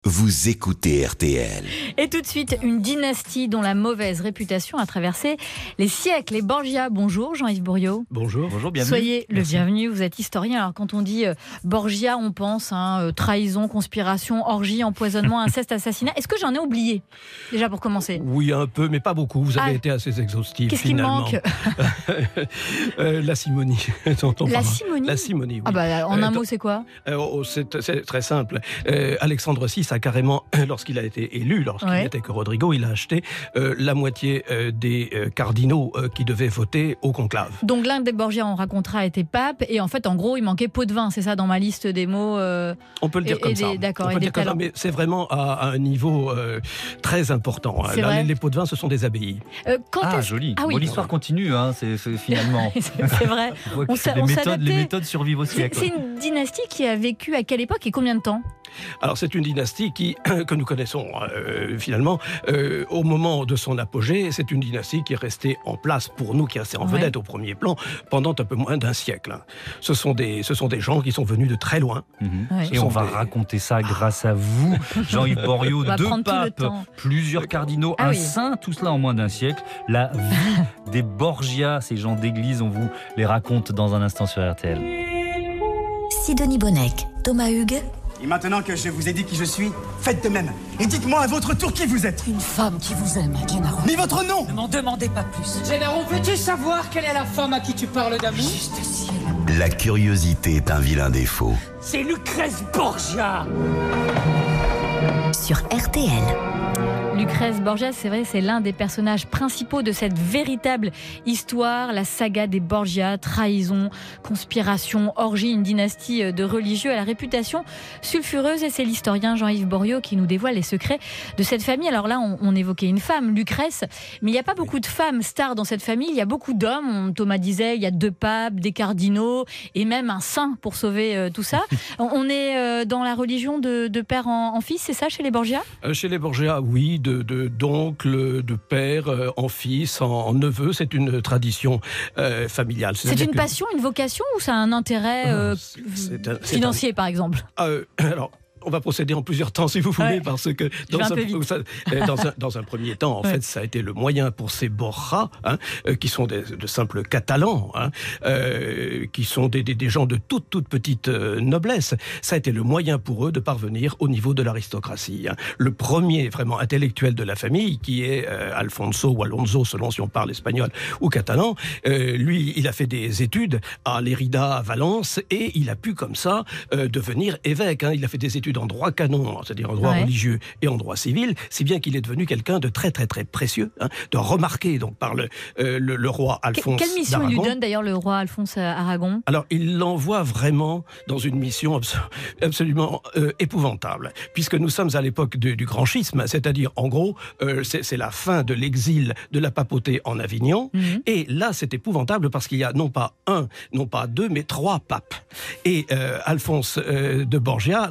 Vous écoutez RTL. Et tout de suite, une dynastie dont la mauvaise réputation a traversé les siècles. Les Borgia, bonjour Jean-Yves Bourriaud. Bonjour, bienvenue. Soyez le bienvenu, vous êtes historien. Alors quand on dit Borgia, on pense trahison, conspiration, orgie, empoisonnement, inceste, assassinat. Est-ce que j'en ai oublié, déjà pour commencer? Oui, un peu, mais pas beaucoup. Vous avez été assez exhaustif. Qu'est-ce finalement. qui manque? La simonie. La simonie. La simonie, oui. En un mot, c'est quoi? C'est très simple. Alexandre VI a carrément, lorsqu'il a été élu, lorsqu'il n'était que Rodrigo, il a acheté la moitié des cardinaux qui devaient voter au conclave. Donc l'un des Borgia, on racontera, était pape, et en fait, en gros, il manquait pot de vin, c'est ça, dans ma liste des mots. On peut le dire comme ça. D'accord, on peut et le des dire comme ça, mais c'est vraiment à un niveau très important. Là, les pots de vin, ce sont des abbayes. Joli. Ah oui. Bon, l'histoire continue, c'est finalement. C'est vrai. Les méthodes survivent au siècle. C'est une dynastie qui a vécu à quelle époque et combien de temps? Alors c'est une dynastie que nous connaissons finalement au moment de son apogée. C'est une dynastie qui est restée en place pour nous, qui est restée en vedette au premier plan pendant un peu moins d'un siècle. Ce sont des gens qui sont venus de très loin. Et on va raconter ça grâce à vous, Jean-Yves Bourriaud. 2 papes, plusieurs cardinaux, un saint, tout cela en moins d'un siècle. La vie des Borgia, ces gens d'église, on vous les raconte dans un instant sur RTL. Sidonie Bonnec, Thomas Hugues. Et maintenant que je vous ai dit qui je suis, faites de même. Et dites-moi à votre tour qui vous êtes. Une femme qui vous aime, Gennaro. Mais votre nom? Ne m'en demandez pas plus. Gennaro, veux-tu savoir quelle est la femme à qui tu parles d'amour? Juste ciel. La curiosité est un vilain défaut. C'est Lucrèce Borgia. Sur RTL. Lucrèce Borgia, c'est vrai, c'est l'un des personnages principaux de cette véritable histoire, la saga des Borgia, trahison, conspiration, orgie, une dynastie de religieux à la réputation sulfureuse. Et c'est l'historien Jean-Yves Bourriaud qui nous dévoile les secrets de cette famille. Alors là, on évoquait une femme, Lucrèce, mais il n'y a pas beaucoup de femmes stars dans cette famille. Il y a beaucoup d'hommes. Thomas disait, il y a 2 papes, des cardinaux et même un saint pour sauver tout ça. On est dans la religion de père en fils, c'est ça chez les Borgia? Chez les Borgia, oui. D'oncle, de père, en fils, en neveu, c'est une tradition familiale. C'est une passion, une vocation, ou ça a un intérêt financier, par exemple? Alors, on va procéder en plusieurs temps, si vous voulez, parce que dans un premier temps, en fait, ça a été le moyen pour ces Borja, qui sont de simples Catalans, qui sont des gens de toute petite noblesse. Ça a été le moyen pour eux de parvenir au niveau de l'aristocratie. Le premier vraiment intellectuel de la famille, qui est Alfonso ou Alonso, selon si on parle espagnol ou catalan, lui, il a fait des études à Lérida, à Valence, et il a pu comme ça devenir évêque. Il a fait des études en droit canon, c'est-à-dire en droit religieux et en droit civil, si bien qu'il est devenu quelqu'un de très très très précieux, de remarqué donc par le roi Alphonse d'Aragon. Quelle mission il lui donne d'ailleurs le roi Alphonse Aragon? Alors il l'envoie vraiment dans une mission absolument épouvantable, puisque nous sommes à l'époque du grand schisme, c'est-à-dire en gros c'est la fin de l'exil de la papauté en Avignon, et là c'est épouvantable parce qu'il y a non pas 1, non pas 2, mais 3 papes. Et Alfonso de Borgia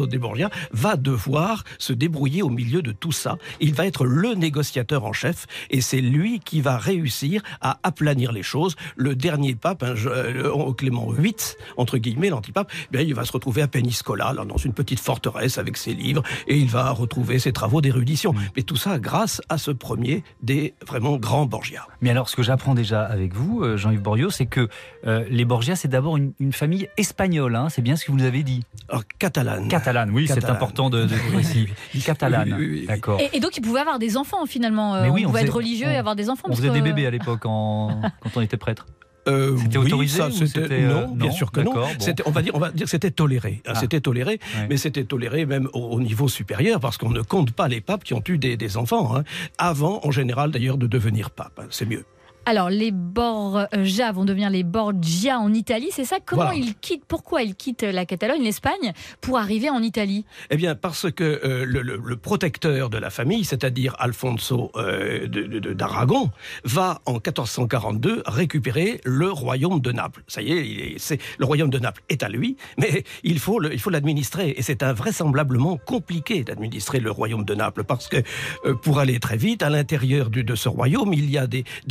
va devoir se débrouiller au milieu de tout ça. Il va être le négociateur en chef, et c'est lui qui va réussir à aplanir les choses. Le dernier pape, Clément VIII, entre guillemets, l'antipape, il va se retrouver à Peñíscola, là, dans une petite forteresse avec ses livres, et il va retrouver ses travaux d'érudition. Mais tout ça grâce à ce premier des vraiment grands Borgia. Mais alors, ce que j'apprends déjà avec vous, Jean-Yves Bourriaud, c'est que les Borgia, c'est d'abord une famille espagnole, c'est bien ce que vous nous avez dit. Alors, catalane, oui, c'est important de préciser. Catalane, oui. D'accord. Et donc, il pouvait avoir des enfants, finalement. Mais oui, on pouvait être religieux et avoir des enfants. On faisait des bébés à l'époque, quand on était prêtre. C'était autorisé non, bien sûr que non. On va dire que c'était toléré. C'était toléré, mais c'était toléré même au niveau supérieur, parce qu'on ne compte pas les papes qui ont eu des enfants. Avant, en général, d'ailleurs, de devenir pape. C'est mieux. Alors, les Borgia vont devenir les Borgia en Italie, c'est ça? Pourquoi ils quittent la Catalogne, l'Espagne, pour arriver en Italie? Eh bien, parce que le protecteur de la famille, c'est-à-dire Alfonso d'Aragon, va en 1442 récupérer le royaume de Naples. Ça y est, le royaume de Naples est à lui, mais il faut l'administrer. Et c'est invraisemblablement compliqué d'administrer le royaume de Naples, parce que pour aller très vite, à l'intérieur de ce royaume, il y a des féodaux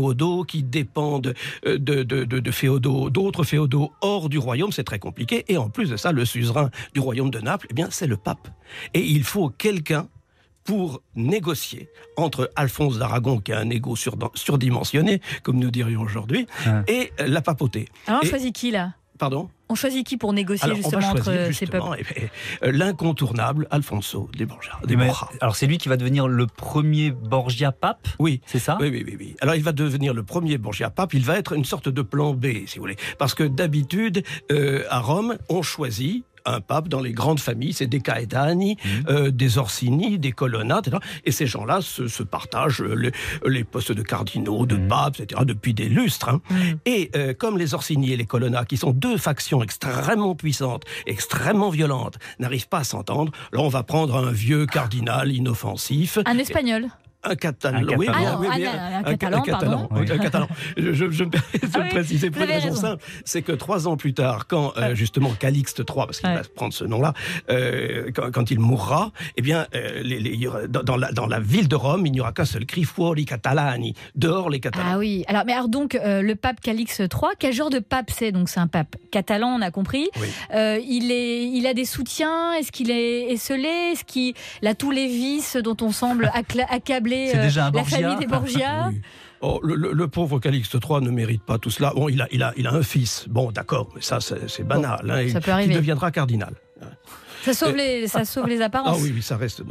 féodaux qui dépendent de féodaux, d'autres féodaux hors du royaume, c'est très compliqué. Et en plus de ça, le suzerain du royaume de Naples, eh bien, c'est le pape. Et il faut quelqu'un pour négocier entre Alphonse d'Aragon, qui a un ego surdimensionné, comme nous dirions aujourd'hui, et la papauté. Alors on choisit qui là ? Pardon ? On choisit qui pour négocier entre ces peuples ? L'incontournable Alfonso de Borgia. Alors c'est lui qui va devenir le premier Borgia pape ? Oui. C'est ça ? Oui. Alors il va devenir le premier Borgia pape, il va être une sorte de plan B, si vous voulez. Parce que d'habitude, à Rome, on choisit un pape dans les grandes familles, c'est des Caetani, des Orsini, des Colonna, etc. Et ces gens-là se partagent les postes de cardinaux, de papes, etc. depuis des lustres. Hein. Et comme les Orsini et les Colonna, qui sont deux factions extrêmement puissantes, extrêmement violentes, n'arrivent pas à s'entendre, là on va prendre un vieux cardinal inoffensif. Un Espagnol. Un catalan. Un catalan. Je me permets de préciser pour une raison simple, c'est que 3 ans plus tard, quand justement Calixte III, parce qu'il va prendre ce nom-là, quand il mourra, eh bien, dans la ville de Rome, il n'y aura qu'un seul cri, fuori catalani, dehors les Catalans. Ah oui. Alors donc le pape Calixte III, quel genre de pape c'est ? Donc c'est un pape catalan, on a compris. Oui. Il a des soutiens. Est-ce qu'il est esseulé ? Est-ce qu'il a tous les vices dont on semble accabler la famille des Borgia? Oui. Oh, le pauvre Calixte III ne mérite pas tout cela. Bon, il a un fils. Bon, d'accord, mais ça c'est banal. Bon, ça peut arriver. Il deviendra cardinal. Ça sauve les apparences. Ah oui, ça reste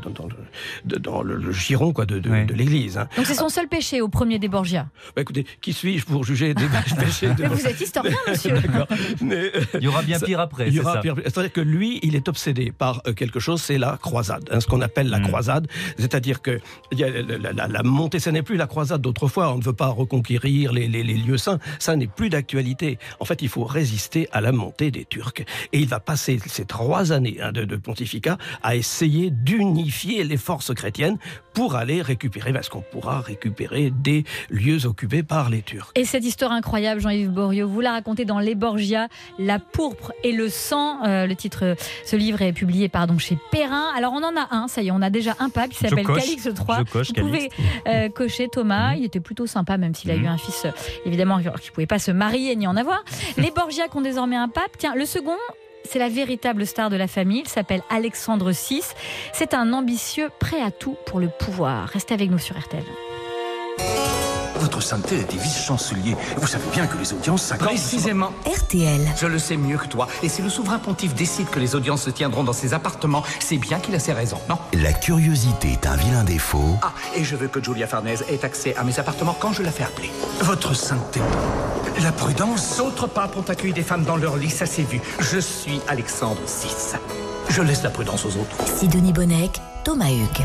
dans le giron de l'Église. Hein. Donc c'est son seul péché au premier des Borgia. Écoutez, qui suis-je pour juger des péchés de... Mais vous êtes historien, monsieur. Mais, il y aura bien pire après. Il y aura pire. C'est-à-dire que lui, il est obsédé par quelque chose, c'est la croisade. Hein, ce qu'on appelle la croisade. C'est-à-dire que la montée, ce n'est plus la croisade d'autrefois. On ne veut pas reconquérir les lieux saints. Ça n'est plus d'actualité. En fait, il faut résister à la montée des Turcs. Et il va passer ces 3 années de pontificat à essayer d'unifier les forces chrétiennes pour aller récupérer, parce qu'on pourra récupérer des lieux occupés par les Turcs. Et cette histoire incroyable, Jean-Yves Boriot, vous la racontez dans Les Borgia, La pourpre et le sang. Le titre, ce livre est publié chez Perrin. Alors on en a un, ça y est, on a déjà un pape qui s'appelle Calixte III. Vous pouvez cocher Thomas, il était plutôt sympa, même s'il a eu un fils, évidemment, qui ne pouvait pas se marier ni en avoir. Les Borgia qui ont désormais un pape. Tiens, le second, c'est la véritable star de la famille, il s'appelle Alexandre VI. C'est un ambitieux prêt à tout pour le pouvoir. Restez avec nous sur RTL. Votre sainteté est vice-chancelier. Vous savez bien que les audiences s'agrandissent. Précisément. RTL. Je le sais mieux que toi. Et si le souverain pontife décide que les audiences se tiendront dans ses appartements, c'est bien qu'il a ses raisons, non ? La curiosité est un vilain défaut. Ah, et je veux que Giulia Farnèse ait accès à mes appartements quand je la fais appeler. Votre sainteté. La prudence. D'autres papes ont accueilli des femmes dans leur lit, ça s'est vu. Je suis Alexandre VI. Je laisse la prudence aux autres. Sidonie Bonnec, Thomas Hugues.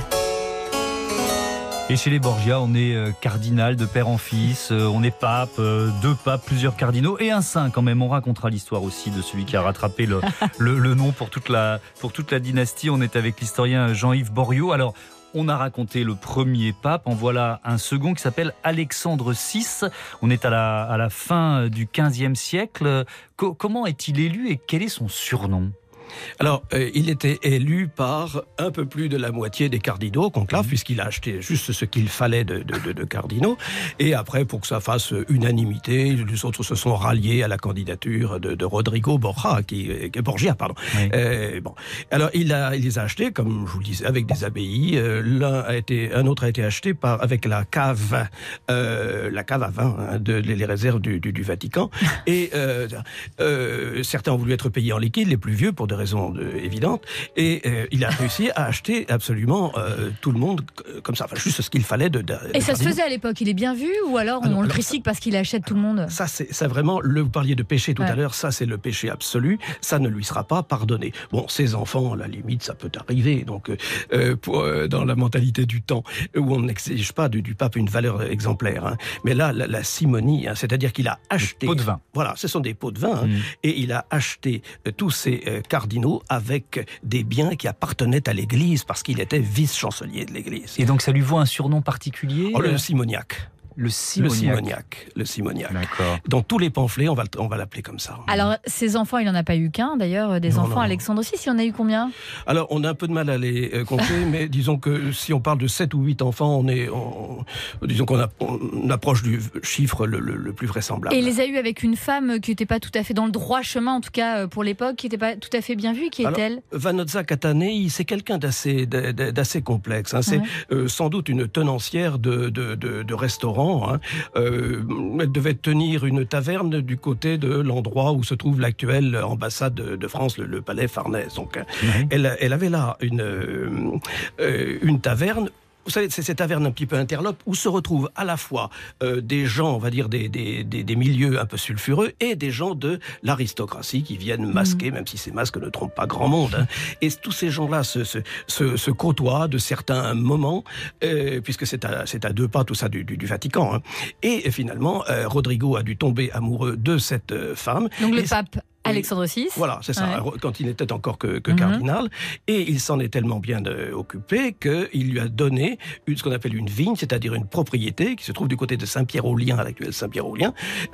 Et chez les Borgia, on est cardinal de père en fils, on est pape, 2 papes, plusieurs cardinaux et un saint quand même. On racontera l'histoire aussi de celui qui a rattrapé le nom pour toute la dynastie. On est avec l'historien Jean-Yves Boriot. Alors, on a raconté le premier pape, en voilà un second qui s'appelle Alexandre VI. On est à la fin du XVe siècle. Comment est-il élu et quel est son surnom ? Alors, il était élu par un peu plus de la moitié des cardinaux conclaves, puisqu'il a acheté juste ce qu'il fallait de cardinaux. Et après, pour que ça fasse unanimité, les autres se sont ralliés à la candidature de Rodrigo Borgia, Borgia. Bon. Alors, il les a achetés, comme je vous le disais, avec des abbayes. Un autre a été acheté avec la cave à vin, les réserves du Vatican. Et certains ont voulu être payés en liquide, les plus vieux, pour des raisons évidentes, et il a réussi à acheter absolument tout le monde comme ça, juste ce qu'il fallait et ça se faisait à l'époque, il est bien vu, ou alors on le critique parce qu'il achète tout le monde? Ça c'est vraiment, vous parliez de péché tout à l'heure, ça c'est le péché absolu, ça ne lui sera pas pardonné. Bon, ses enfants, à la limite, ça peut arriver, donc dans la mentalité du temps, où on n'exige pas du pape une valeur exemplaire, hein. Mais là, la simonie, hein, c'est-à-dire qu'il a acheté... Des pots de vin. Voilà, ce sont des pots de vin, hein, et il a acheté tous ces cardinaux avec des biens qui appartenaient à l'Église parce qu'il était vice-chancelier de l'Église. Et donc ça lui vaut un surnom particulier? Le simoniaque. Le Simoniac. Le Simoniac. D'accord. Dans tous les pamphlets, on va l'appeler comme ça. Alors, ces enfants, il n'en a pas eu qu'un, d'ailleurs, des enfants. Alexandre VI, il y en a eu combien ? Alors, on a un peu de mal à les compter, mais disons que si on parle de 7 ou 8 enfants, disons qu'on approche du chiffre le plus vraisemblable. Et il les a eu avec une femme qui n'était pas tout à fait dans le droit chemin, en tout cas pour l'époque, qui n'était pas tout à fait bien vue. Qui est-elle ? Vanozza Catanei, c'est quelqu'un d'assez complexe. Hein. C'est sans doute une tenancière de restaurant. Hein. Elle devait tenir une taverne du côté de l'endroit où se trouve l'actuelle ambassade de France, le palais Farnèse. Donc, elle avait là une taverne. Vous savez, c'est cette taverne un petit peu interlope où se retrouvent à la fois des gens, on va dire, des milieux un peu sulfureux et des gens de l'aristocratie qui viennent masquer, même si ces masques ne trompent pas grand monde. Hein. Et tous ces gens-là se côtoient de certains moments, puisque c'est à 2 pas tout ça du Vatican. Hein. Et finalement, Rodrigo a dû tomber amoureux de cette femme. Donc le pape Alexandre VI. Voilà, c'est ça, quand il n'était encore que cardinal. Et il s'en est tellement bien occupé qu'il lui a donné ce qu'on appelle une vigne, c'est-à-dire une propriété qui se trouve du côté de Saint-Pierre-aux-Liens, à l'actuel Saint-Pierre-aux-Liens.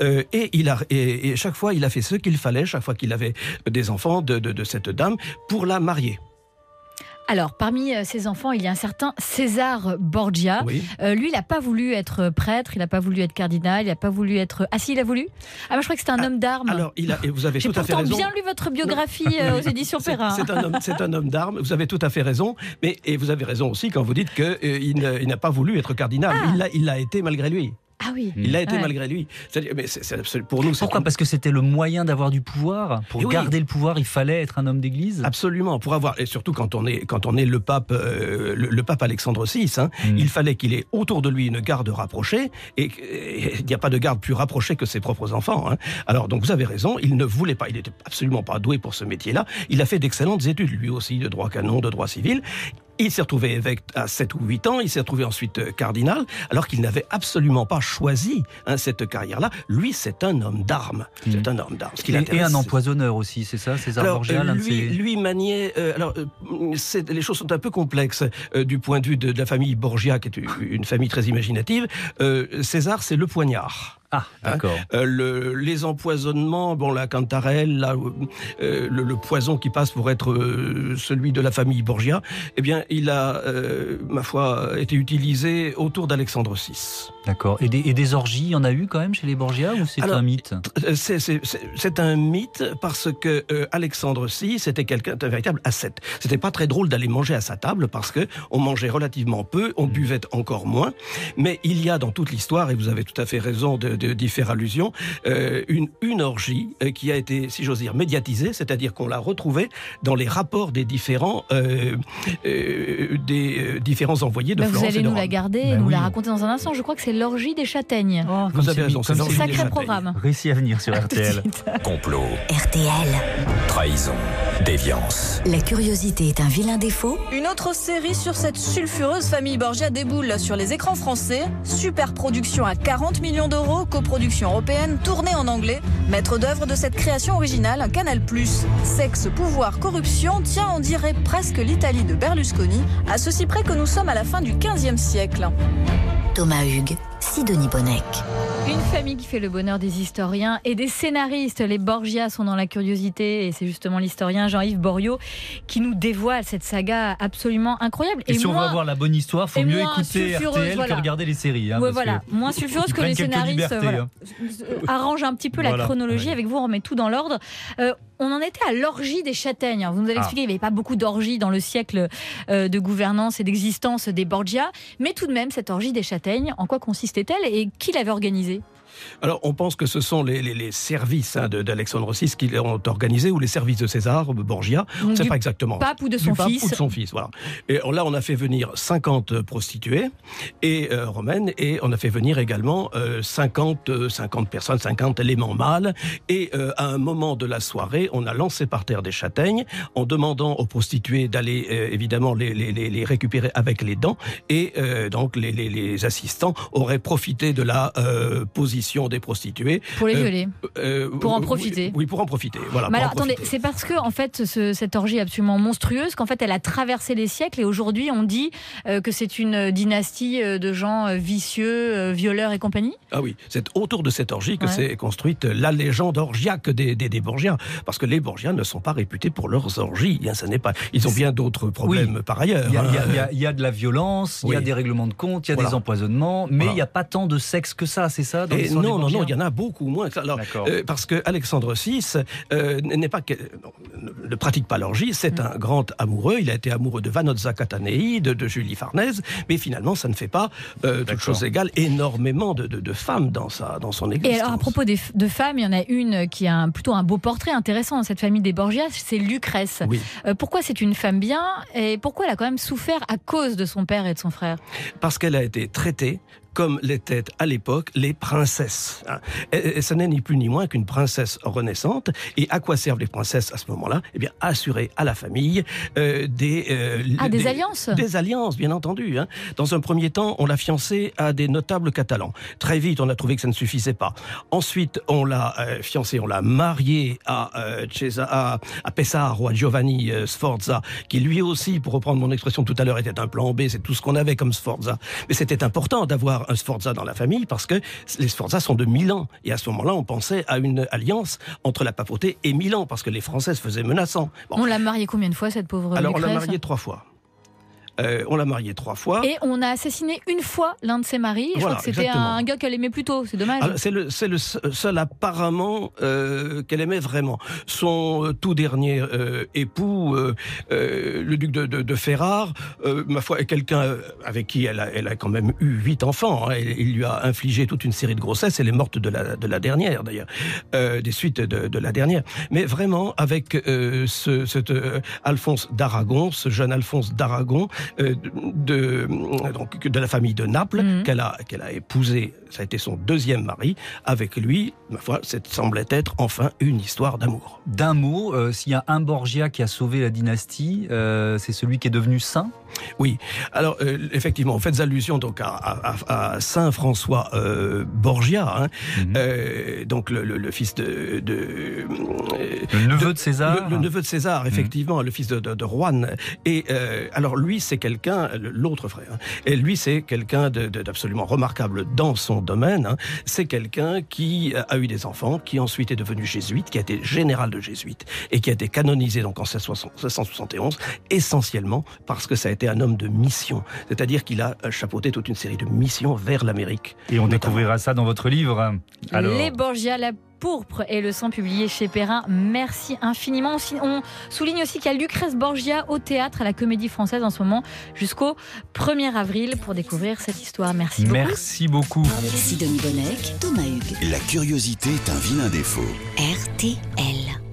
Et chaque fois, il a fait ce qu'il fallait, chaque fois qu'il avait des enfants de cette dame, pour la marier. Alors, parmi ses enfants, il y a un certain César Borgia. Oui. Lui, il n'a pas voulu être prêtre, il n'a pas voulu être cardinal, il n'a pas voulu être... Ah si, il a voulu ? Ah, moi, je crois que c'était un homme d'armes. Alors, et vous avez tout à fait raison. J'ai pourtant bien lu votre biographie aux éditions Perrin. C'est un homme d'armes, vous avez tout à fait raison. Et vous avez raison aussi quand vous dites qu'il n'a pas voulu être cardinal. Il l'a été malgré lui. Ah oui. Il l'a été malgré lui. Mais pour nous, pourquoi ? Parce que c'était le moyen d'avoir du pouvoir. Pour garder le pouvoir, il fallait être un homme d'église. Absolument. Pour avoir, et surtout quand on est le pape, le pape Alexandre VI, hein, il fallait qu'il ait autour de lui une garde rapprochée. Et il n'y a pas de garde plus rapprochée que ses propres enfants. Hein. Alors donc vous avez raison. Il ne voulait pas. Il n'était absolument pas doué pour ce métier-là. Il a fait d'excellentes études lui aussi de droit canon, de droit civil. Il s'est retrouvé évêque à 7 ou 8 ans, il s'est retrouvé ensuite cardinal, alors qu'il n'avait absolument pas choisi cette carrière-là. Lui, c'est un homme d'armes. C'est un homme d'armes. Et un empoisonneur aussi, c'est ça, César Borgia, lui maniait... les choses sont un peu complexes du point de vue de la famille Borgia, qui est une famille très imaginative. César, c'est le poignard. Ah, d'accord. Les empoisonnements, la cantarelle, le poison qui passe pour être celui de la famille Borgia, eh bien, il a, ma foi, été utilisé autour d'Alexandre VI. D'accord. Et des orgies, il y en a eu quand même chez les Borgia, ou c'est un mythe ? C'est un mythe parce que Alexandre VI, c'était quelqu'un d'un véritable ascète. C'était pas très drôle d'aller manger à sa table parce que on mangeait relativement peu, on buvait encore moins. Mais il y a dans toute l'histoire, et vous avez tout à fait raison d'y faire allusion, une orgie qui a été, si j'ose dire, médiatisée, c'est-à-dire qu'on l'a retrouvée dans les rapports des différents envoyés de Florence et de Rome. Vous allez nous la garder et nous la raconter dans un instant. Je crois que c'est l'orgie des châtaignes. Oh, vous avez raison, c'est l'orgie des sacré châtaignes. Programme. Récit à venir sur RTL. Complot, RTL. trahison, déviance. La curiosité est un vilain défaut. Une autre série sur cette sulfureuse famille Borgia déboule sur les écrans français. Super production à 40 millions d'euros, coproduction européenne, tournée en anglais. Maître d'œuvre de cette création originale, Canal+. Sexe, pouvoir, corruption, tiens, on dirait presque l'Italie de Berlusconi, à ceci près que nous sommes à la fin du XVe siècle. Thomas Hugues, Sidonie Bonnec. Une famille qui fait le bonheur des historiens et des scénaristes. Les Borgia sont dans la curiosité et c'est justement l'historien Jean-Yves Borriaud qui nous dévoile cette saga absolument incroyable. Et si on veut avoir la bonne histoire, il faut mieux écouter RTL que regarder les séries. Hein, moins sulfureuse que les scénaristes. Arrange un petit peu la chronologie. Avec vous, on remet tout dans l'ordre. On en était à l'orgie des châtaignes. Vous nous avez expliqué qu'il n'y avait pas beaucoup d'orgies dans le siècle de gouvernance et d'existence des Borgia. Mais tout de même, cette orgie des châtaignes, en quoi consistait-elle et qui l'avait organisée ? Alors, on pense que ce sont les services d'Alexandre VI qui l'ont organisé, ou les services de César Borgia. On ne sait pas exactement. Pape ou de son fils. Ou de son fils, voilà. Et là, on a fait venir 50 prostituées romaines, et on a fait venir également 50 personnes, 50 éléments mâles. Et à un moment de la soirée, on a lancé par terre des châtaignes en demandant aux prostituées d'aller évidemment les récupérer avec les dents. Et donc, les assistants auraient profité de la position l'exposition des prostituées. Pour les violer. Pour en profiter. Oui, pour en profiter. Voilà, mais alors, attendez, c'est parce que, en fait, cette orgie est absolument monstrueuse qu'en fait, elle a traversé les siècles et aujourd'hui, on dit que c'est une dynastie de gens vicieux, violeurs et compagnie. Ah oui, c'est autour de cette orgie que s'est construite la légende orgiaque des Borgia. Parce que les Borgia ne sont pas réputés pour leurs orgies. Ça n'est pas... Ils ont bien d'autres problèmes par ailleurs. Il y a de la violence, il y a des règlements de compte, il y a des empoisonnements, mais il n'y a pas tant de sexe que ça, c'est ça non, il y en a beaucoup moins. Alors, parce que Alexandre VI ne pratique pas l'orgie, c'est un grand amoureux. Il a été amoureux de Vanozza Catanei, de Julie Farnèse, mais finalement, ça ne fait pas, toutes choses égales, énormément de femmes dans son existence. Et alors, à propos de femmes, il y en a une qui a plutôt un beau portrait intéressant dans cette famille des Borgia, c'est Lucrèce. Oui. Pourquoi c'est une femme bien et pourquoi elle a quand même souffert à cause de son père et de son frère? Parce qu'elle a été traitée comme l'étaient à l'époque les princesses. Et ce n'est ni plus ni moins qu'une princesse renaissante. Et à quoi servent les princesses à ce moment-là? Eh bien, assurer à la famille des alliances. Des alliances, bien entendu. Dans un premier temps, on l'a fiancée à des notables catalans. Très vite, on a trouvé que ça ne suffisait pas. Ensuite, on l'a fiancée, on l'a mariée à Pesaro, à Giovanni Sforza, qui lui aussi, pour reprendre mon expression tout à l'heure, était un plan B. C'est tout ce qu'on avait comme Sforza. Mais c'était important d'avoir un Sforza dans la famille parce que les Sforza sont de Milan et à ce moment-là on pensait à une alliance entre la papauté et Milan parce que les Français se faisaient menaçants. On l'a mariée combien de fois cette pauvre Alors Lucrèce? On l'a mariée 3 fois. On l'a mariée 3 fois. Et on a assassiné une fois l'un de ses maris. Je crois que c'était un gars qu'elle aimait plutôt. C'est dommage. Alors, c'est le seul apparemment qu'elle aimait vraiment. Son tout dernier époux, le duc de Ferrare, ma foi, est quelqu'un avec qui elle a quand même eu 8 enfants. Il lui a infligé toute une série de grossesses. Elle est morte de la dernière d'ailleurs, des suites de la dernière. Mais vraiment avec cet Alphonse d'Aragon, ce jeune Alphonse d'Aragon. De la famille de Naples, qu'elle a épousé, ça a été son deuxième mari. Avec lui, ma foi, ça semblait être enfin une histoire d'amour. D'un mot, s'il y a un Borgia qui a sauvé la dynastie, c'est celui qui est devenu saint? Oui, alors effectivement, vous faites allusion donc à Saint François Borgia, donc le fils le neveu de César. Le neveu de César, effectivement, le fils de Juan. Et alors lui, c'est quelqu'un, l'autre frère, et lui c'est quelqu'un d'absolument remarquable dans son domaine. C'est quelqu'un qui a eu des enfants, qui ensuite est devenu jésuite, qui a été général de jésuites et qui a été canonisé donc en 1671, essentiellement parce que ça a été un homme de mission, c'est-à-dire qu'il a chapeauté toute une série de missions vers l'Amérique. Et on découvrira ça dans votre livre. Alors... Les Borgia, la pourpre et le sang, publié chez Perrin. Merci infiniment. On souligne aussi qu'il y a Lucrèce Borgia au théâtre à la Comédie Française en ce moment jusqu'au 1er avril pour découvrir cette histoire. Merci beaucoup. Merci beaucoup. Sidonie Bonnec, Thomas Hugues. La curiosité est un vilain défaut. RTL.